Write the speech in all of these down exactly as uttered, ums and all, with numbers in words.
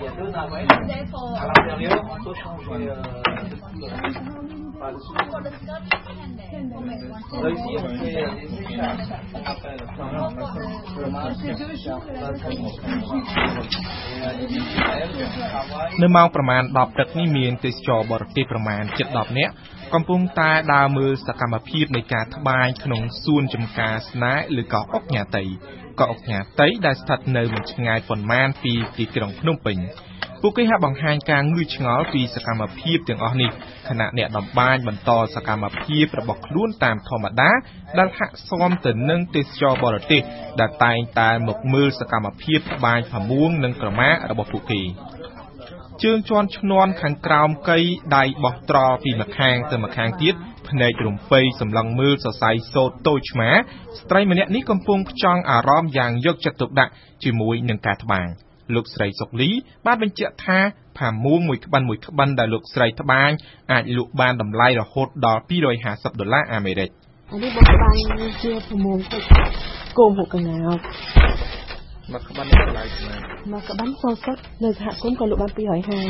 នៅម៉ោងប្រមាណដប់ទឹកនេះមានទេសចរបរទេសប្រមាណជិតដប់នាក់កំពុងតែដើរមើលសកម្មភាពនៃការត្បាញក្នុងសួនចំការស្នេហ៍ឬក៏អុកញ៉ាតីក៏អុកញ៉ាតីដែលស្ថិតនៅមិនឆ្ងាយប៉ុន្មានពីទីក្រុងភ្នំពេញពួកគេហាក់បង្ហាញការងឿឆ្ងល់ពីសកម្មភាពទាំងអស់នេះខណៈអ្នកតម្បាញបន្តសកម្មភាពរបស់ខ្លួនតាមធម្មតាដែលហាក់ស៊ាំទៅនឹងទេសចរបរទេសដែលតែងតែមកមើលសកម្មភាពត្បាញផាមួងនិងក្រមារបស់ពួកគេជើងជន់ឈ្នាន់ខាងក្រោមកៃដៃបោះត្រពីម្ខាងទៅម្ខាងទៀតភ្នែករំពៃសម្លឹងមើលសរសៃសូត្រតូចឆ្មាស្ត្រីម្នាក់នេះកំពុងផ្ចង់អារម្មណ៍យ៉ាងយកចិត្តទុកដាក់ជាមួយនឹងការត្បាញលោកស្រីសុកលីបានបញ្ជាក់ថាផាមួងមួយក្បិនមួយក្បិនដែលលោកស្រីត្បាញអាចលក់បានតម្លៃរហូតដល់ពីររយហាសិបដុល្លារអាមេរិកអានេះបងត្បាញជាផាមួងទឹកគោមហុកកងោកមកក្បិនតម្លៃស្មើមកក្បិនសសុតនៅសហគមន៍ក៏លក់បានពីររយហា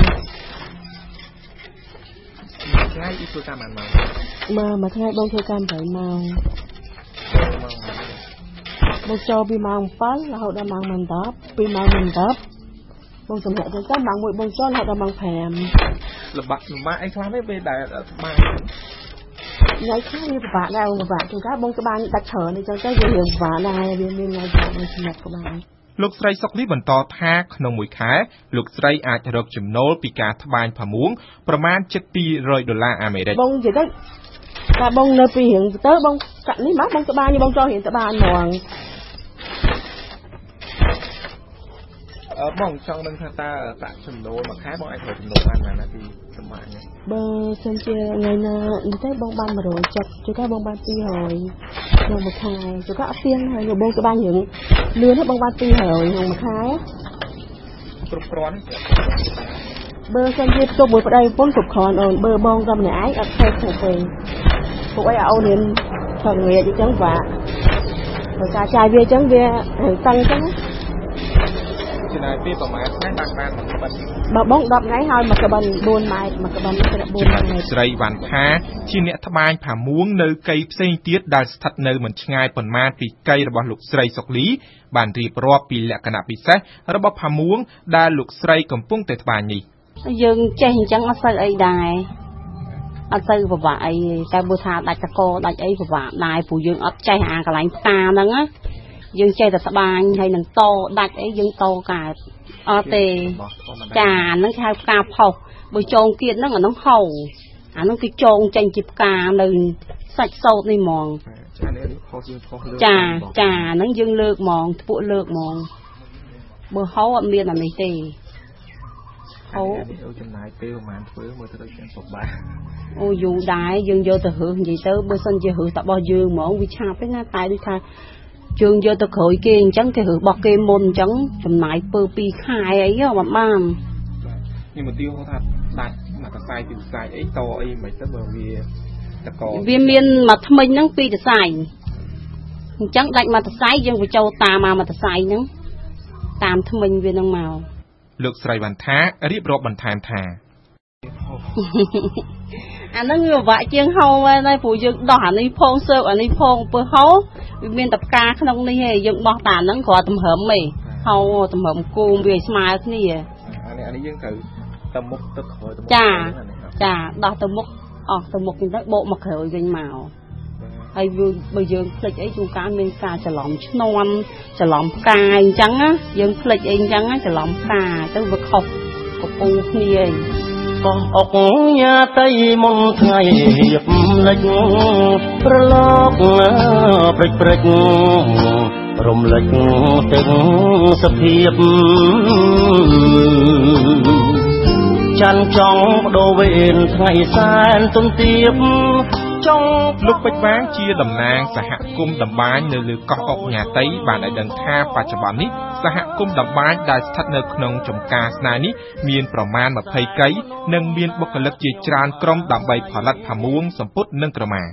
ថ្ងៃពីធ្វើការបានម៉ោងមកមួយថ្ងៃបងធ្វើការប្រាំម៉ោងបងចូលពីម៉ោងbảyរហូតដល់ម៉ោងដប់ពីម៉ោងដប់បងសម្រាប់ទៅទៅម៉ោងមួយបងចូលរហូតដល់ម៉ោងប្រាំលំបាកលំបាកអីខ្លះទេពេលដែលបានថ្ងៃខ្លះវាពិបាកដែរពិបាកជួនកាលបងក្បាលដាច់ច្រើនអញ្ចឹងទៅវារឿងពិបាកដែរវាមានថ្ងៃពិបាកមួយសម្រាប់ក្បាលលោកស្រីសុកនេះបន្តថាក្នុងមួយខែលោកស្រីអាចរកចំណូលពីការត្បាញផាមួងប្រមាណជិតពីររយដុល្លារអាមេរិកបងនិយាយទៅតែបងនៅពីរៀងទៅបងកាក់នេះមកបងត្បាញបងចូលរៀងត្បាញហ្មងអឺបងចង់ដឹងថាតើប្រាក់ចំណូលមួយខែបងអាចរកចំណូលបានប៉ុន្មានពីត្បាញនេះបើសិនជាថ្ងៃណានេះទៅបងបានមួយរយចិតជួនកាលបងបានពីររយក្នុងមួយខែជួនកាលអត់ទៀងហើយបងត្បាញរៀងលឿនបងបានពីររយក្នុងមួយខែគ្រប់គ្រាន់បើសិនជាផ្ទុកមួយប្តីប្រពន្ធគ្រប់គ្រាន់អូនបើបងតែម្នាក់ឯងអត់ធ្វើគ្រប់ទេពួកអីអូនរៀនថងងារអញ្ចឹងវាបើការចាយវាអញ្ចឹងវាតឹងអញ្ចឹងចំណាយពេលប្រហែលថ្ងៃបានបានមួយក្បិនបើបងដប់ថ្ងៃហើយមួយក្បិនបួនម៉ែត្រមួយក្បិនទៅបួនម៉ែត្រស្រីវ៉ាន់ថាជាអ្នកត្បាញផាមួងនៅកៃផ្សេងទៀតដែលស្ថិតនៅមិនឆ្ងាយប៉ុន្មានពីកៃរបស់លោកស្រីសុកលីបានរៀបរាប់ពីលក្ខណៈពិសេសរបស់ផាមួងដែលលោកស្រីកំពុងតែត្បាញនេះយើងចេះអញ្ចឹងអត់សូវអីដែរអត់សូវពិបាកអីតែបើថាដាច់តកដាច់អីពិបាកដែរព្រោះយើងអត់ចេះអាកន្លែងផ្កាហ្នឹងណាយើងចេះតែត្បាញហើយនឹងតដាច់អីយើងតកើតអត់ទេចាហ្នឹងគេហៅផ្កាផុសបើចងគៀតហ្នឹងអាហ្នឹងហៅអាហ្នឹងគេចងចេញជាផ្កានៅសាច់សោតនេះហ្មងចាចាហ្នឹងយើងលើកហ្មងធ្ពួកលើកហ្មងបើហៅអត់មានអានេះទេហៅចំណាយពេលប្រហែលធ្វើមើលទៅដូចជាសុខបាទអូយូរដែរយើងយកទៅរើសនិយាយទៅបើសិនជារើសតែរបស់យើងហ្មងវាឆាប់ទេណាតែដូចថាជើងយកទៅក្រោយគេអញ្ចឹងគេរើសរបស់គេមុនអញ្ចឹងចំណាយពើពីរខែអីហ្នឹងបានខ្ញុំមកទីហៅថាដាច់មកកសាយពីខ្សែអីតអីមិនទៅបើវាតកវាមានមកថ្មិញហ្នឹងពីរខ្សែអញ្ចឹងដាច់មកខ្សែយើងបញ្ចូលតាមមកខ្សែហ្នឹងតាមថ្មិញវាហ្នឹងមកលោកស្រីវ៉ាន់ថារៀបរាប់បន្ថែមថាអាហ្នឹងវាពិបាកជាងហៅហើយព្រោះយើងដោះអានេះផងសើបអានេះផងពើហៅវាមានតែផ្កាក្នុងនេះឯងយើងបោះតាហ្នឹងគ្រាន់តែហឹមឯងហៅតម្រឹមគូមវាស្មើគ្នាអានេះអានេះយើងត្រូវទៅមុខទៅក្រោយទៅមុខចាចាដោះទៅមុខអស់ទៅមុខទៅបោកមកក្រោយវិញមកហើយបើយើងភ្លេចអីជួនកាលមានការច្រឡំឈ្នាន់ច្រឡំផ្កាអញ្ចឹងណាយើងភ្លេចអីអញ្ចឹងច្រឡំផ្កាទៅវាខុសកំពុងគ្នាឯងបោះអុកញ៉ាតីមុនថ្ងៃយប់លិចប្រឡប់ព្រិចព្រិចរំលេចទាំងសភាពច័ន្ទចង់បដូរវេនថ្ងៃសែនទុំទៀបចង់លោកពេជ្រវាងជាតំណាងសហគមន៍តម្បាញនៅលើកោះអុកញ៉ាតីបានឲ្យដឹងថាបច្ចុប្បន្ននេះសហគមន៍តម្បាញដែលស្ថិតនៅក្នុងចំការស្នេហ៍នេះមានប្រមាណម្ភៃកៃនិងមានបុគ្គលិកជាច្រើនក្រុមដើម្បីផលិតផាមួងសំពត់និងក្រមា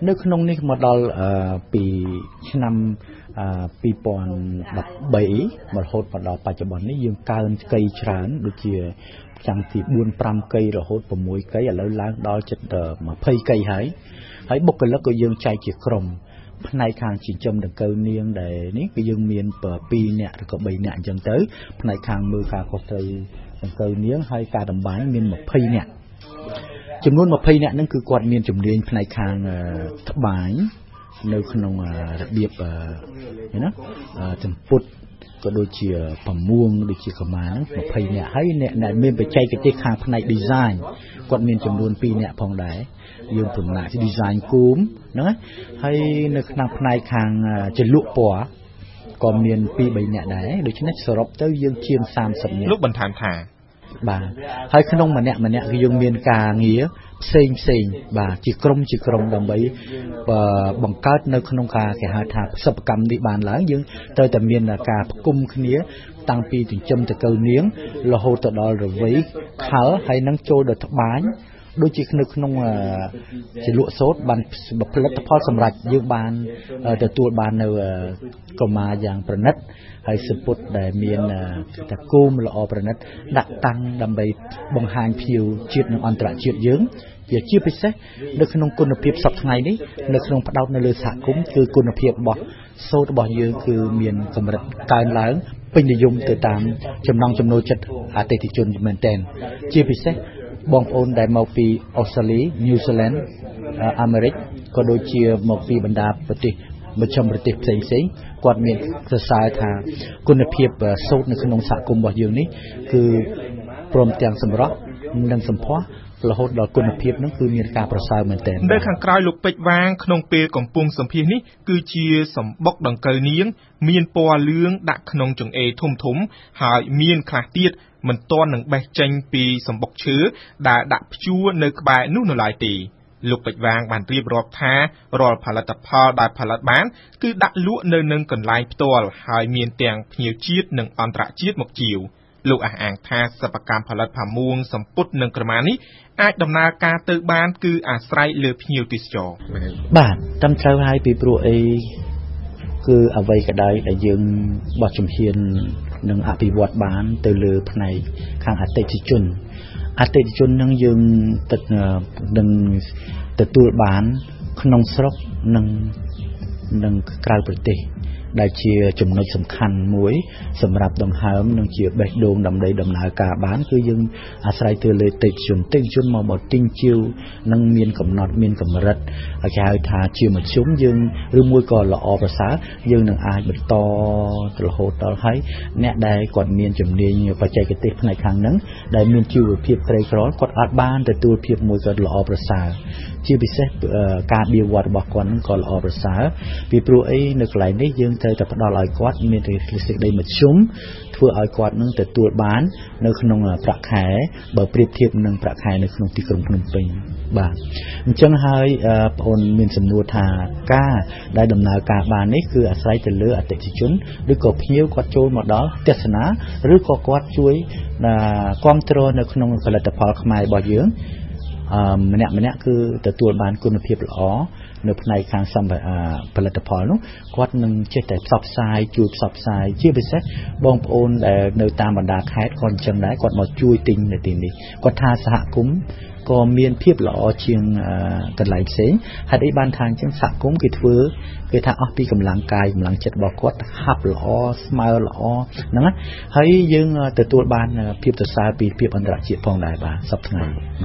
នៅក្នុងនេះមកដល់ពីឆ្នាំពីរពាន់ដប់បីមករហូតមកដល់បច្ចុប្បន្ននេះយើងកើនស្គីច្រើនដូចជាចាំពីបួន ប្រាំកីរហូតប្រាំមួយកីឥឡូវឡើងដល់ជិតยี่สิบកីហើយហើយបុគ្គលិកក៏យើងចែកជាក្រុមផ្នែកខាងចិញ្ចឹមដង្កូវនាងដែលនេះគឺយើងមានពីរនាក់ឬក៏បីនាក់អញ្ចឹងទៅផ្នែកខាងមើលការខុសត្រូវដង្កូវនាងហើយការតម្បាញមានยี่สิบនាក់ចំនួនยี่สิบនាក់ហ្នឹងគឺគាត់មានជំនាញផ្នែកខាងត្បាញនៅក្នុងរបៀបណាចំពុតក៏ដូចជាប្រមួងដូចជាកម្មាហ្នឹងยี่สิบនាក់ហើយអ្នកដែលមានបច្ចេកទេសខាងផ្នែក design គាត់មានចំនួនពីរនាក់ផងដែរយើងប្រមាណជា design គូមហ្នឹងហើយនៅក្នុងផ្នែកខាងចលក់ពណ៌ក៏មានពីរបីនាក់ដែរដូច្នេះសរុបទៅយើងជាងសាមសិបនាក់លោកបន្ថែមថាបាទហើយក្នុងម្នាក់ម្នាក់គឺយើងមានការងារផ្សេងផ្សេងបាទជាក្រុមជាក្រុមដើម្បីបង្កើតនៅក្នុងការគេហៅថាសិប្បកម្មនេះបានឡើងយើងត្រូវតែមានការផ្គុំគ្នាតាំងពីចិញ្ចឹមដង្កូវនាងរហូតទៅដល់រវៃខើហើយនឹងចូលដល់ត្បាញដូចជានៅក្នុងជាលក់សូត្របានផលិតផលសម្រាប់យើងបានទទួលបាននៅកម្មាយ៉ាងប្រណិតហើយសពុតដែលមានតែគោមល្អប្រណិតដាក់តាំងដើម្បីបង្ហាញភ្ញៀវជាតិនិងអន្តរជាតិយើងជាជាពិសេសនៅក្នុងគុណភាពសពថ្ងៃនេះនៅក្នុងផ្ដោតនៅលើសហគមន៍គឺគុណភាពរបស់សូត្ររបស់យើងគឺមានកម្រិតកើនឡើងពេញនិយមទៅតាមចំណង់ចំណូលចិត្តអតិថិជនមែនទែនជាពិសេសបងប្អូនដែលមកពីអូស្ត្រាលី ញូហ្សេឡង់ អាមេរិកក៏ដូចជាមកពីបណ្ដាប្រទេសមជ្ឈមប្រទេសផ្សេងៗគាត់មានសរសើរថាគុណភាពសូត្រនៅក្នុងសហគមន៍របស់យើងនេះគឺព្រមទាំងសម្រស់និងសម្ផស្សរហូតដល់គុណភាពនឹងគឺមានការប្រសើរមែនទែននៅខាងក្រោយលោកពេជ្រវាងក្នុងពេលកំពុងសម្ភាសនេះគឺជាសម្បុកដង្កូវនាងមានពណ៌លឿងដាក់ក្នុងចង្អេរធំធំហើយមានខ្លះទៀតមិនទាន់នឹងបេះចេញពីសម្បុកឈើដែលដាក់ព្យួរនៅក្បែរនោះនៅឡើយទេលោកពេជ្រវាងបានរៀបរាប់ថារាល់ផលិតផលដែលផលិតបានគឺដាក់លក់នៅនឹងកន្លែងផ្ទាល់ហើយមានទាំងភ្ញៀវជាតិនិងអន្តរជាតិមកជាវលោកអះអាងថាសិប្បកម្មផលិតផាមួងសម្ពុតនិងក្រមានេះអាចដំណើរការទៅបានគឺអាស្រ័យលើភ្ញៀវទេសចរបាទតាមត្រូវហើយពីព្រោះអីគឺអ្វីក៏ដោយដែលយើងបោះជំហាននឹងអភិវឌ្ឍបានទៅលើផ្នែកខាងអតិថិជនអតិថិជននឹងយើងទឹកនឹងទទួលបានក្នុងស្រុកនិងនិងក្រៅប្រទេសដែលជាចំណុចសំខាន់មួយសម្រាប់ដង្ហើមនិងជាបេះដូងដើម្បីដំណើរការបានគឺយើងអាស្រ័យទៅលើតិចជនតិចជនមកមកទិញជាវនិងមានកំណត់មានកម្រិតគេហៅថាជាមធ្យមយើងឬមួយក៏ល្អប្រសើរយើងនឹងអាចបន្តរហូតដល់ហើយអ្នកដែលគាត់មានជំនាញបច្ចេកទេសផ្នែកខាងហ្នឹងដែលមានជីវភាពក្រីក្រគាត់អាចបានទទួលភាពមួយក៏ល្អប្រសើរជាពិសេសការបៀវត្សរបស់គាត់នឹងក៏ល្អប្រសើរពីព្រោះអីនៅកន្លែងនេះយើងត្រូវតែផ្ដល់ឲ្យគាត់មានសេចក្តីមធ្យមធ្វើឲ្យគាត់នឹងទទួលបាននៅក្នុងប្រាក់ខែបើប្រៀបធៀបនឹងប្រាក់ខែនៅក្នុងទីក្រុងភ្នំពេញបាទអញ្ចឹងហើយបងអូនមានសំណួរថាការដែលដំណើរការបាននេះគឺអាស្រ័យទៅលើអតិថិជនឬក៏ភ្ញៀវគាត់ចូលមកដល់ទស្សនាឬក៏គាត់ជួយគាំទ្រនៅក្នុងផលិតផលខ្មែររបស់យើងម្នាក់ម្នាក់គឺទទួលបានគុណភាពល្អនៅផ្នែកខាងសម្ភារផលិតផលនោះគាត់នឹងចេះតែផ្សព្វផ្សាយជួយផ្សព្វផ្សាយជាពិសេសបងប្អូនដែលនៅតាមបណ្ដាខេត្តគាត់អញ្ចឹងដែរគាត់មកជួយទិញនៅទីនេះគាត់ថាសហគមន៍ក៏មានភាពល្អជាងកន្លែងផ្សេងហេតុអីបានថាអញ្ចឹងសហគមន៍គេធ្វើគេថាអស់ពីកម្លាំងកាយកម្លាំងចិត្តរបស់គាត់ហាប់ល្អស្មើល្អហ្នឹងហើយយើងទទួលបានភាពសរសើរពីភាពអន្តរជាតិផងដែរបាទសប្តាហ៍ថ្ងៃ